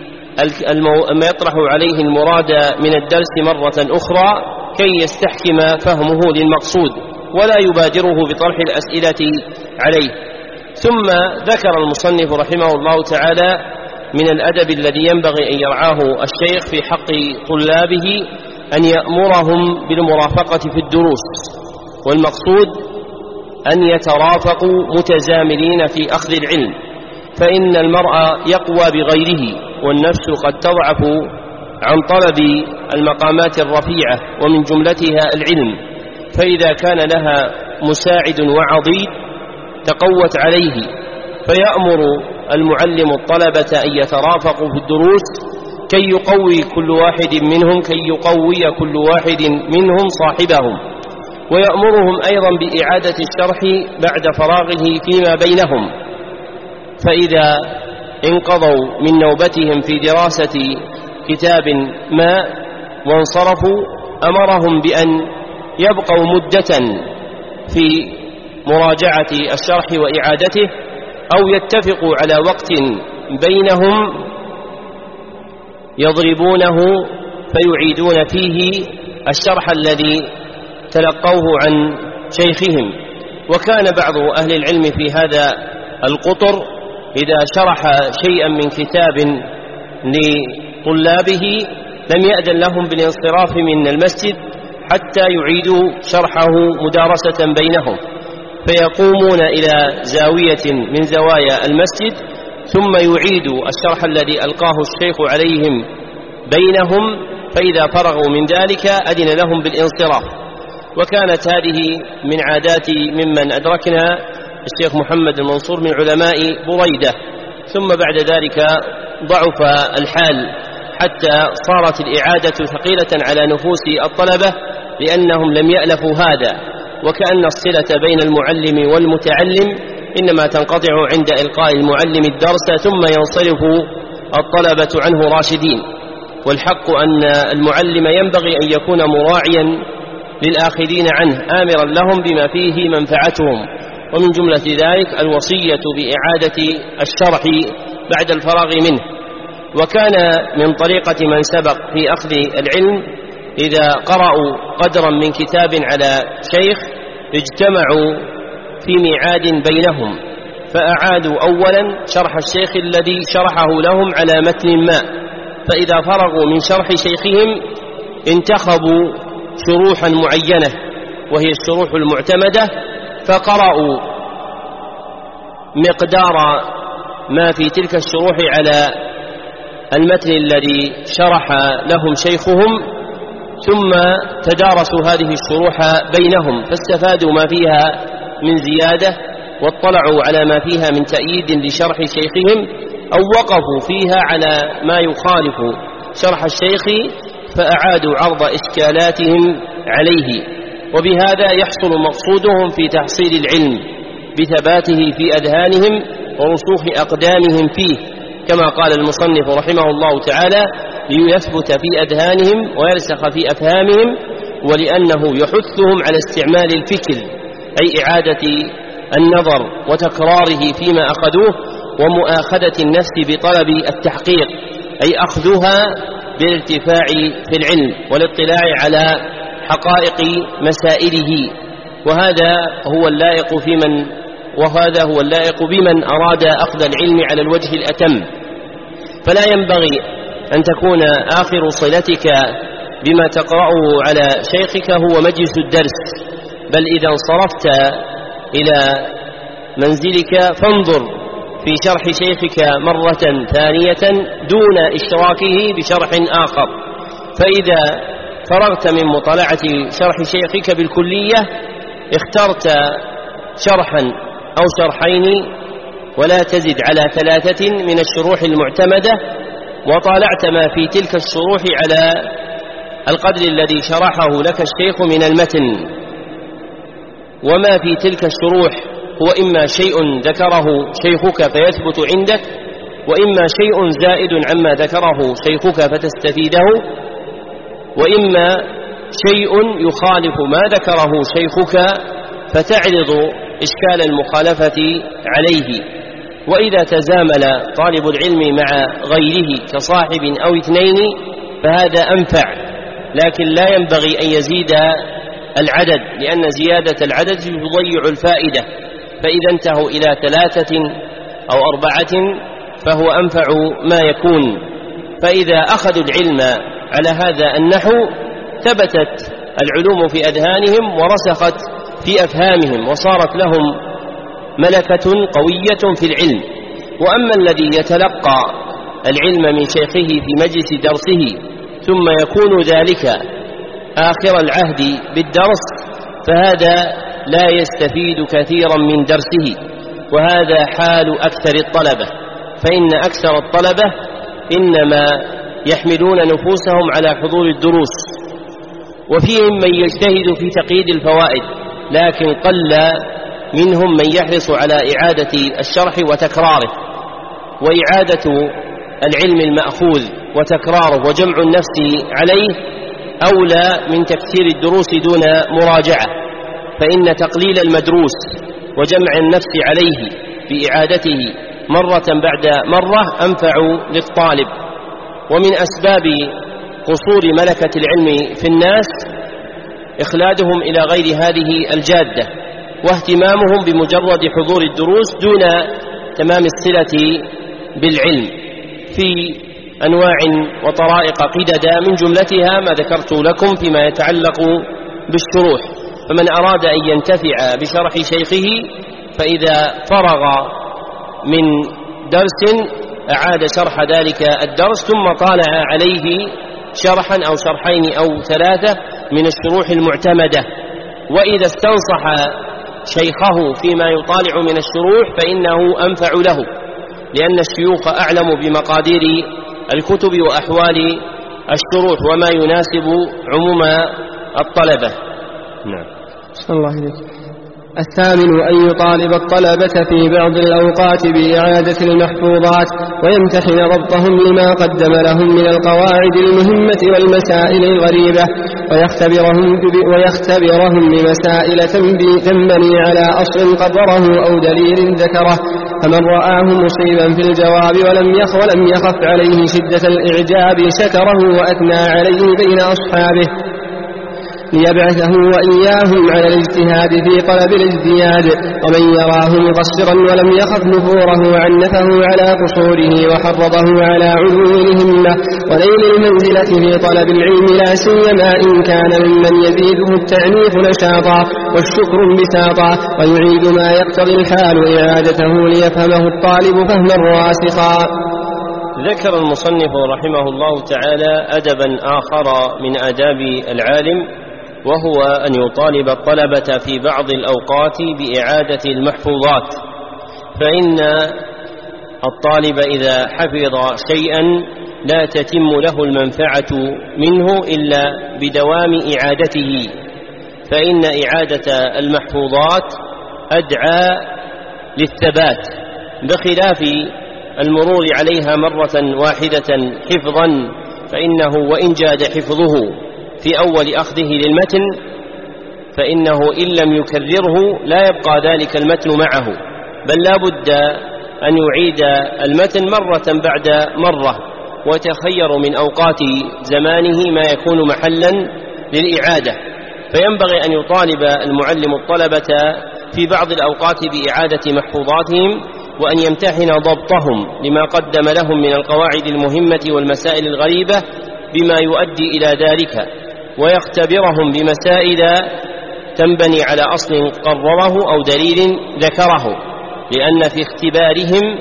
ما يطرح عليه المراد من الدرس مرة أخرى كي يستحكم فهمه للمقصود ولا يبادره بطرح الأسئلة عليه. ثم ذكر المصنف رحمه الله تعالى من الأدب الذي ينبغي أن يرعاه الشيخ في حق طلابه أن يأمرهم بالمرافقة في الدروس، والمقصود أن يترافقوا متزامنين في أخذ العلم، فإن المرء يقوى بغيره والنفس قد تضعف عن طلب المقامات الرفيعة ومن جملتها العلم، فإذا كان لها مساعد وعضيد تقوت عليه، فيأمر المعلم الطلبة أن يترافقوا في الدروس كي يقوي كل واحد منهم كي يقوي كل واحد منهم صاحبهم، ويأمرهم أيضا بإعادة الشرح بعد فراغه فيما بينهم، فإذا انقضوا من نوبتهم في دراسة كتاب ما وانصرفوا أمرهم بأن يبقوا مدة في مراجعة الشرح وإعادته، أو يتفقوا على وقت بينهم يضربونه فيعيدون فيه الشرح الذي تلقوه عن شيخهم. وكان بعض أهل العلم في هذا القطر إذا شرح شيئا من كتاب لطلابه لم يأذن لهم بالانصراف من المسجد حتى يعيدوا شرحه مدارسة بينهم، فيقومون إلى زاوية من زوايا المسجد ثم يعيدوا الشرح الذي ألقاه الشيخ عليهم بينهم، فإذا فرغوا من ذلك أذن لهم بالانصراف. وكانت هذه من عادات ممن أدركنا الشيخ محمد المنصور من علماء بريدة، ثم بعد ذلك ضعف الحال حتى صارت الإعادة ثقيلة على نفوس الطلبة لأنهم لم يألفوا هذا، وكأن الصلة بين المعلم والمتعلم إنما تنقطع عند إلقاء المعلم الدرس ثم ينصرف الطلبة عنه راشدين. والحق أن المعلم ينبغي أن يكون مراعيا للآخذين عنه آمرا لهم بما فيه منفعتهم، ومن جملة ذلك الوصية بإعادة الشرح بعد الفراغ منه. وكان من طريقة من سبق في أخذ العلم إذا قرأوا قدرا من كتاب على شيخ اجتمعوا في ميعاد بينهم فأعادوا أولا شرح الشيخ الذي شرحه لهم على متن ما، فإذا فرغوا من شرح شيخهم انتخبوا شروحا معينة وهي الشروح المعتمدة، فقرأوا مقدار ما في تلك الشروح على المتن الذي شرح لهم شيخهم، ثم تدارسوا هذه الشروح بينهم فاستفادوا ما فيها من زيادة واطلعوا على ما فيها من تأييد لشرح شيخهم، أو وقفوا فيها على ما يخالف شرح الشيخ فأعادوا عرض إشكالاتهم عليه، وبهذا يحصل مقصودهم في تحصيل العلم بثباته في أذهانهم ورسوخ أقدامهم فيه، كما قال المصنف رحمه الله تعالى: ليثبت في أذهانهم ويرسخ في أفهامهم، ولأنه يحثهم على استعمال الفكر، أي إعادة النظر وتكراره فيما أخذوه، ومؤاخذة النفس بطلب التحقيق، أي أخذها بالارتفاع في العلم والاطلاع على حقائق مسائله. وهذا هو اللائق في من وهذا هو اللائق بمن أراد أخذ العلم على الوجه الأتم. فلا ينبغي أن تكون آخر صلتك بما تقرأه على شيخك هو مجلس الدرس، بل إذا انصرفت إلى منزلك فانظر في شرح شيخك مرة ثانية دون إشراكه بشرح آخر. فإذا فرغت من مطالعة شرح شيخك بالكلية اخترت شرحا أو شرحين ولا تزد على ثلاثة من الشروح المعتمدة، وطالعت ما في تلك الشروح على القدر الذي شرحه لك الشيخ من المتن. وما في تلك الشروح هو إما شيء ذكره شيخك فيثبت عندك، وإما شيء زائد عما ذكره شيخك فتستفيده، وإما شيء يخالف ما ذكره شيخك فتعرض إشكال المخالفة عليه. وإذا تزامل طالب العلم مع غيره كصاحب أو اثنين فهذا أنفع، لكن لا ينبغي أن يزيد العدد، لأن زيادة العدد يضيع الفائدة. فإذا انتهوا إلى ثلاثة أو أربعة فهو أنفع ما يكون. فإذا أخذوا العلم على هذا النحو ثبتت العلوم في أذهانهم ورسخت في أفهامهم، وصارت لهم ملكة قوية في العلم. وأما الذي يتلقى العلم من شيخه في مجلس درسه ثم يكون ذلك آخر العهد بالدرس فهذا لا يستفيد كثيرا من درسه، وهذا حال أكثر الطلبة. فإن أكثر الطلبة إنما يحملون نفوسهم على حضور الدروس، وفيهم من يجتهد في تقييد الفوائد، لكن قل منهم من يحرص على إعادة الشرح وتكراره. وإعادة العلم المأخوذ وتكراره وجمع النفس عليه أولى من تكثير الدروس دون مراجعة، فإن تقليل المدروس وجمع النفس عليه بإعادته مرة بعد مرة أنفع للطالب. ومن أسباب قصور ملكة العلم في الناس إخلادهم إلى غير هذه الجادة، واهتمامهم بمجرد حضور الدروس دون تمام الصلة بالعلم في أنواع وطرائق قددا، من جملتها ما ذكرت لكم فيما يتعلق بالشروح. فمن أراد أن ينتفع بشرح شيخه فإذا فرغ من درس أعاد شرح ذلك الدرس ثم طالع عليه شرحا أو شرحين أو ثلاثة من الشروح المعتمدة. وإذا استنصح شيخه فيما يطالع من الشروح فإنه أنفع له، لأن الشيوخ أعلم بمقادير الكتب وأحوال الشروح وما يناسب عموم الطلبة. نعم. صلى الله عليه. الثامن أن يطالب الطلبة في بعض الأوقات بإعادة المحفوظات ويمتحن ضبطهم لما قدم لهم من القواعد المهمة والمسائل الغريبة، ويختبرهم, ويختبرهم بمسائل تنبني على أصل قرره أو دليل ذكره. فمن رآه مصيبا في الجواب ولم يخ ولم يخف عليه شدة الإعجاب شكره وأثنى عليه بين أصحابه ليبعثه وإياهم على الاجتهاد في طلب الازدياد. ومن يراه مقصرا ولم يخف نفوره عنفه على قصوره وحرضه على علو الهمة ونيل المنزلة في طلب العلم، لا سيما إن كان ممن يزيده التعنيف نشاطا والشكر انبساطا، ويعيد ما يقتضي الحال إعادته ليفهمه الطالب فهما راسخا. ذكر المصنف رحمه الله تعالى أدبا آخر من آداب العالم، وهو أن يطالب الطلبة في بعض الأوقات بإعادة المحفوظات. فإن الطالب إذا حفظ شيئا لا تتم له المنفعة منه إلا بدوام إعادته، فإن إعادة المحفوظات أدعى للثبات، بخلاف المرور عليها مرة واحدة حفظا، فإنه وإن جاد حفظه في أول أخذه للمتن فإنه إن لم يكرره لا يبقى ذلك المتن معه، بل لا بد أن يعيد المتن مرة بعد مرة، ويتخير من أوقات زمانه ما يكون محلا للإعادة. فينبغي أن يطالب المعلم الطلبة في بعض الأوقات بإعادة محفوظاتهم، وأن يمتحن ضبطهم لما قدم لهم من القواعد المهمة والمسائل الغريبة بما يؤدي إلى ذلك، ويختبرهم بمسائل تنبني على أصل قرره أو دليل ذكره، لأن في اختبارهم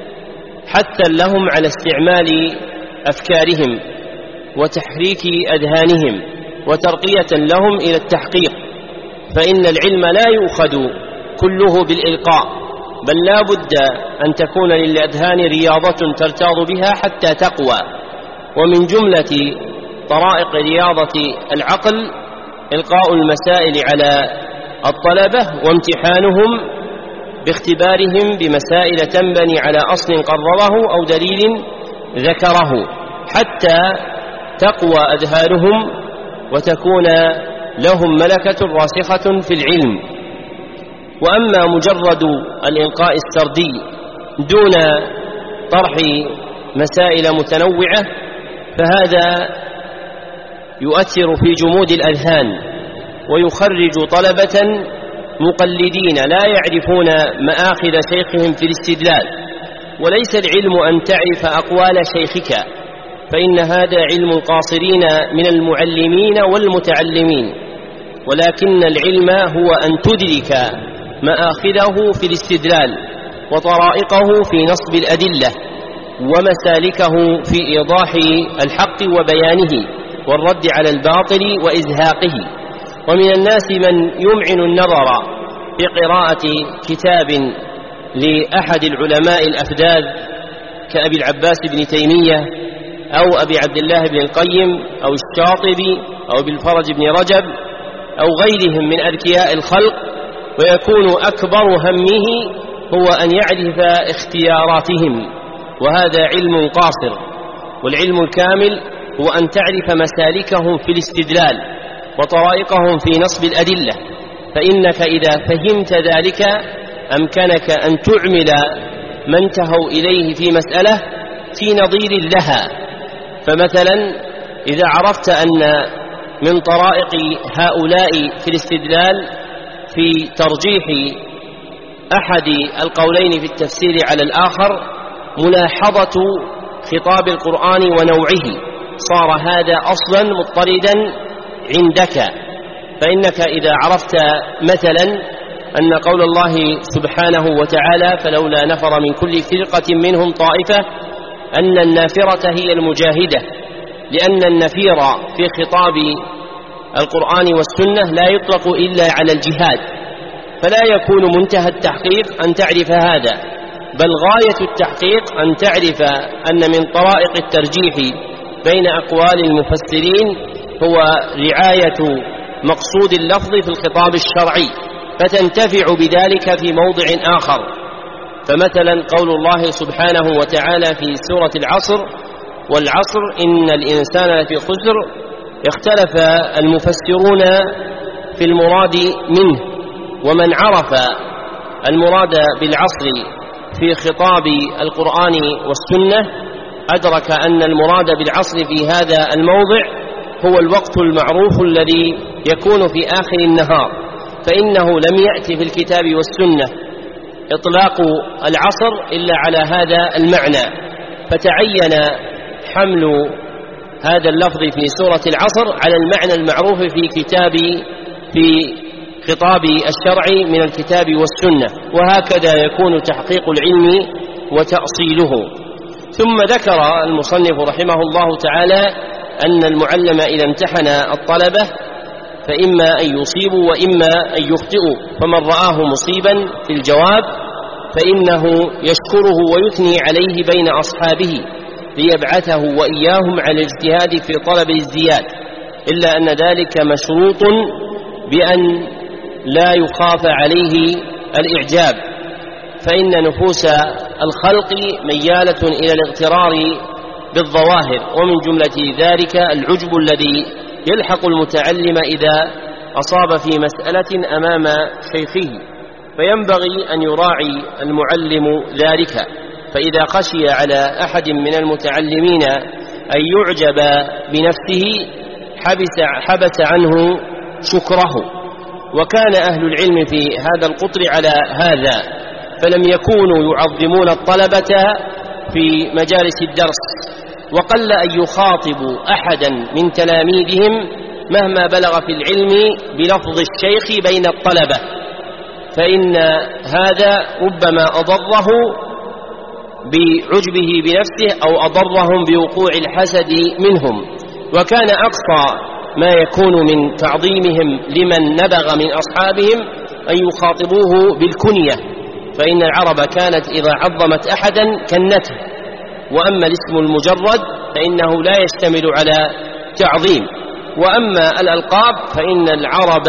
حثا لهم على استعمال أفكارهم وتحريك أذهانهم وترقية لهم إلى التحقيق، فإن العلم لا يؤخذ كله بالإلقاء، بل لا بد أن تكون للأذهان رياضة ترتاض بها حتى تقوى. ومن جملة طرائق رياضة العقل إلقاء المسائل على الطلبة وامتحانهم باختبارهم بمسائل تنبني على أصل قرره أو دليل ذكره، حتى تقوى أذهانهم وتكون لهم ملكة راسخة في العلم. وأما مجرد الإلقاء السردي دون طرح مسائل متنوعة فهذا يؤثر في جمود الأذهان ويخرج طلبة مقلدين لا يعرفون مآخذ شيخهم في الاستدلال. وليس العلم أن تعرف أقوال شيخك، فإن هذا علم القاصرين من المعلمين والمتعلمين، ولكن العلم هو أن تدرك مآخذه في الاستدلال وطرائقه في نصب الأدلة ومسالكه في إيضاح الحق وبيانه والرد على الباطل وإزهاقه. ومن الناس من يمعن النظر بقراءة كتاب لأحد العلماء الأفذاذ كأبي العباس بن تيمية أو أبي عبد الله بن القيم أو الشاطبي أو بالفرج بن رجب أو غيرهم من أذكياء الخلق، ويكون أكبر همه هو أن يعرف اختياراتهم، وهذا علم قاصر. والعلم الكامل هو أن تعرف مسالكهم في الاستدلال وطرائقهم في نصب الأدلة، فإنك إذا فهمت ذلك أمكنك أن تعمل ما انتهوا إليه في مسألة في نظير لها. فمثلا إذا عرفت أن من طرائق هؤلاء في الاستدلال في ترجيح أحد القولين في التفسير على الآخر ملاحظة خطاب القرآن ونوعه، صار هذا أصلا مضطردا عندك. فإنك إذا عرفت مثلا أن قول الله سبحانه وتعالى فلولا نفر من كل فرقة منهم طائفة أن النافرة هي المجاهدة، لأن النفير في خطاب القرآن والسنة لا يطلق إلا على الجهاد، فلا يكون منتهى التحقيق أن تعرف هذا، بل غاية التحقيق أن تعرف أن من طرائق الترجيح بين أقوال المفسرين هو رعاية مقصود اللفظ في الخطاب الشرعي، فتنتفع بذلك في موضع آخر. فمثلا قول الله سبحانه وتعالى في سورة العصر والعصر إن الإنسان لفي خسر، اختلف المفسرون في المراد منه، ومن عرف المراد بالعصر في خطاب القرآن والسنة أدرك أن المراد بالعصر في هذا الموضع هو الوقت المعروف الذي يكون في آخر النهار، فإنه لم يأتي في الكتاب والسنة إطلاق العصر إلا على هذا المعنى، فتعين حمل هذا اللفظ في سورة العصر على المعنى المعروف في كتاب في خطاب الشرع من الكتاب والسنة، وهكذا يكون تحقيق العلم وتأصيله. ثم ذكر المصنف رحمه الله تعالى أن المعلم إذا امتحن الطلبة فإما أن يصيبوا وإما أن يخطئوا، فمن رآه مصيبا في الجواب فإنه يشكره ويثني عليه بين أصحابه ليبعثه وإياهم على الاجتهاد في طلب الزياد، إلا أن ذلك مشروط بأن لا يخاف عليه الإعجاب، فإن نفوس الخلق ميالة إلى الاغترار بالظواهر، ومن جملة ذلك العجب الذي يلحق المتعلم إذا أصاب في مسألة أمام شيخه، فينبغي أن يراعي المعلم ذلك، فإذا خشي على أحد من المتعلمين أن يعجب بنفسه حبس, حبس عنه شكره. وكان أهل العلم في هذا القطر على هذا، فلم يكونوا يعظمون الطلبة في مجالس الدرس، وقل أن يخاطبوا أحدا من تلاميذهم مهما بلغ في العلم بلفظ الشيخ بين الطلبة، فإن هذا ربما أضره بعجبه بنفسه أو أضرهم بوقوع الحسد منهم. وكان أقصى ما يكون من تعظيمهم لمن نبغ من أصحابهم أن يخاطبوه بالكنية، فإن العرب كانت إذا عظمت أحدا كنته، وأما الاسم المجرد فإنه لا يشتمل على تعظيم. وأما الألقاب فإن العرب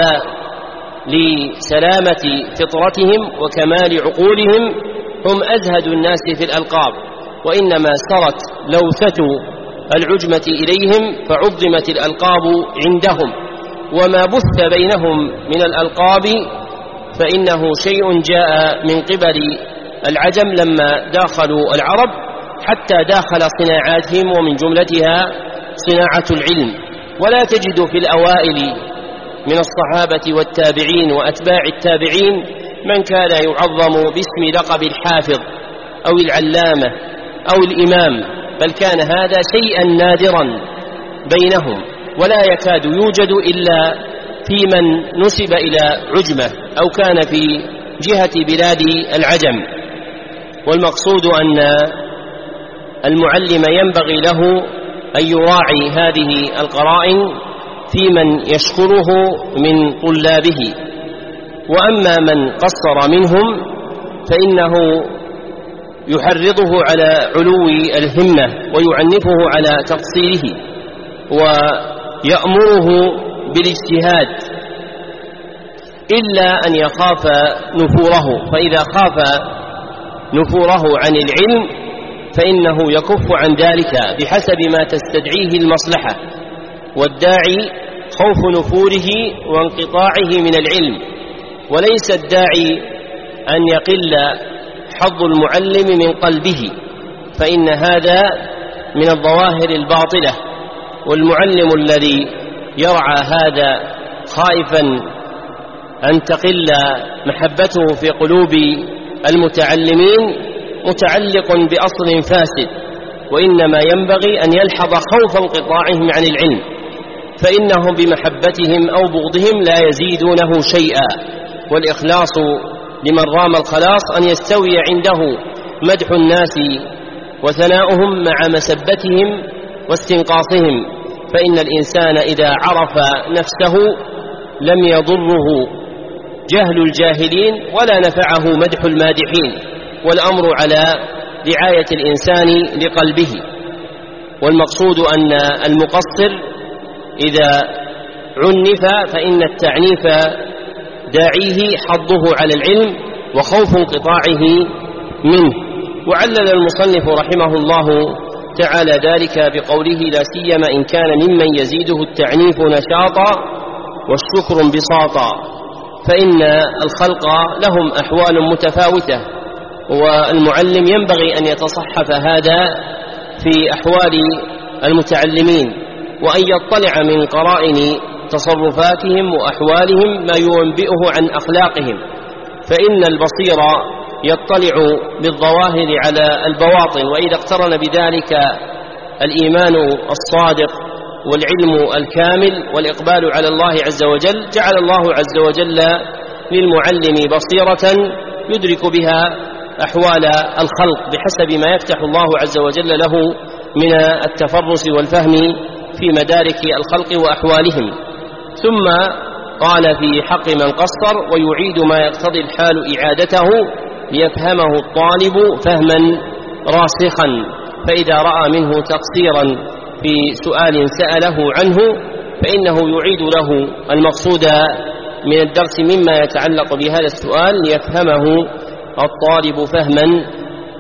لسلامة فطرتهم وكمال عقولهم هم أزهد الناس في الألقاب، وإنما سرت لوثة العجمة إليهم فعظمت الألقاب عندهم، وما بث بينهم من الألقاب فإنه شيء جاء من قبل العجم لما داخلوا العرب حتى داخل صناعاتهم، ومن جملتها صناعة العلم. ولا تجد في الأوائل من الصحابة والتابعين وأتباع التابعين من كان يعظم باسم لقب الحافظ أو العلامة أو الإمام، بل كان هذا شيئا نادرا بينهم، ولا يكاد يوجد إلا في من نسب إلى عجمة أو كان في جهة بلاد العجم. والمقصود أن المعلم ينبغي له أن يراعي هذه القرائن في من يشكره من طلابه. وأما من قصر منهم فإنه يحرضه على علو الهمة ويعنفه على تقصيره، ويأمره بالاجتهاد إلا أن يخاف نفوره، فإذا خاف نفوره عن العلم فإنه يكف عن ذلك بحسب ما تستدعيه المصلحة، والداعي خوف نفوره وانقطاعه من العلم، وليس الداعي أن يقل حظ المعلم من قلبه، فإن هذا من الظواهر الباطلة. والمعلم الذي يرعى هذا خائفا أن تقل محبته في قلوب المتعلمين متعلق بأصل فاسد، وإنما ينبغي أن يلحظ خوف انقطاعهم عن العلم، فإنهم بمحبتهم أو بغضهم لا يزيدونه شيئا. والإخلاص لمن رام الخلاص أن يستوي عنده مدح الناس وثناؤهم مع مسبتهم واستنقاصهم، فإن الإنسان إذا عرف نفسه لم يضره جهل الجاهلين ولا نفعه مدح المادحين، والأمر على رعاية الإنسان لقلبه. والمقصود أن المقصر إذا عنف فإن التعنيف داعيه حظه على العلم وخوف انقطاعه منه. وعلل المصنف رحمه الله تعالى ذلك بقوله: لا سيما إن كان ممن يزيده التعنيف نشاطا والشكر انبساطا، فإن الخلق لهم أحوال متفاوتة، والمعلم ينبغي أن يتصحف هذا في أحوال المتعلمين، وأن يطلع من قرائن تصرفاتهم وأحوالهم ما ينبئه عن أخلاقهم، فإن البصير يطلع بالظواهر على البواطن، وإذا اقترن بذلك الإيمان الصادق والعلم الكامل والإقبال على الله عز وجل جعل الله عز وجل للمعلم بصيرة يدرك بها أحوال الخلق بحسب ما يفتح الله عز وجل له من التفرس والفهم في مدارك الخلق وأحوالهم. ثم قال في حق من قصر: ويعيد ما يقتضي الحال إعادته ليفهمه الطالب فهما راسخا، فإذا رأى منه تقصيرا في سؤال سأله عنه فإنه يعيد له المقصود من الدرس مما يتعلق بهذا السؤال ليفهمه الطالب فهما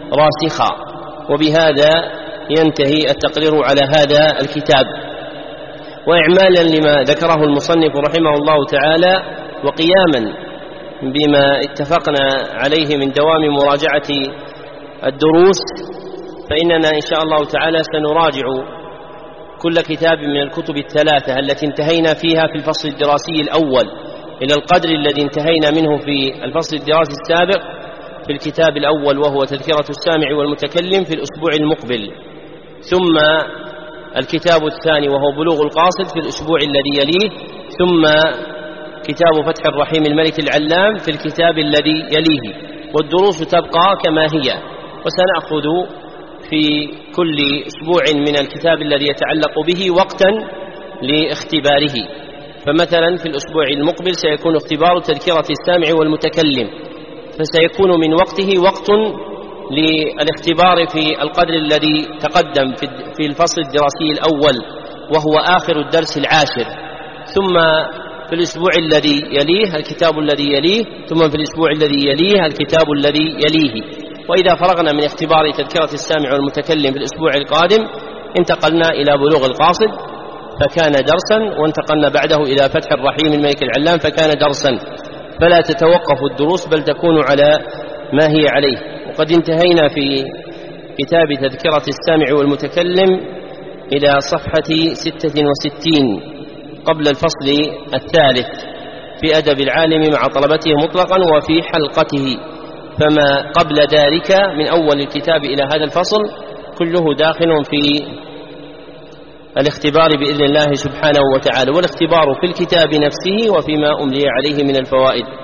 راسخا. وبهذا ينتهي التقرير على هذا الكتاب. وإعمالا لما ذكره المصنف رحمه الله تعالى وقياما بما اتفقنا عليه من دوام مراجعة الدروس، فإننا إن شاء الله تعالى سنراجع كل كتاب من الكتب الثلاثة التي انتهينا فيها في الفصل الدراسي الأول إلى القدر الذي انتهينا منه في الفصل الدراسي السابق في الكتاب الأول، وهو تذكرة السامع والمتكلم، في الأسبوع المقبل. ثم الكتاب الثاني وهو بلوغ القاصد في الأسبوع الذي يليه. ثم كتاب فتح الرحيم الملك العلام في الكتاب الذي يليه. والدروس تبقى كما هي، وسنأخذ في كل أسبوع من الكتاب الذي يتعلق به وقتا لاختباره. فمثلا في الأسبوع المقبل سيكون اختبار تذكرة السامع والمتكلم، فسيكون من وقته وقت للاختبار في القدر الذي تقدم في الفصل الدراسي الأول وهو آخر الدرس العاشر. ثم في الأسبوع الذي يليه الكتاب الذي يليه. ثم في الأسبوع الذي يليه الكتاب الذي يليه. وإذا فرغنا من اختبار تذكرة السامع والمتكلم في الأسبوع القادم انتقلنا إلى بلوغ القاصد فكان درسا، وانتقلنا بعده إلى فتح الرحيم الملك العلام فكان درسا. فلا تتوقف الدروس بل تكون على ما هي عليه. وقد انتهينا في كتاب تذكرة السامع والمتكلم إلى صفحة ستة وستين قبل الفصل الثالث في أدب العالم مع طلبته مطلقا وفي حلقته. فما قبل ذلك من أول الكتاب إلى هذا الفصل كله داخل في الاختبار بإذن الله سبحانه وتعالى، والاختبار في الكتاب نفسه وفيما أملي عليه من الفوائد.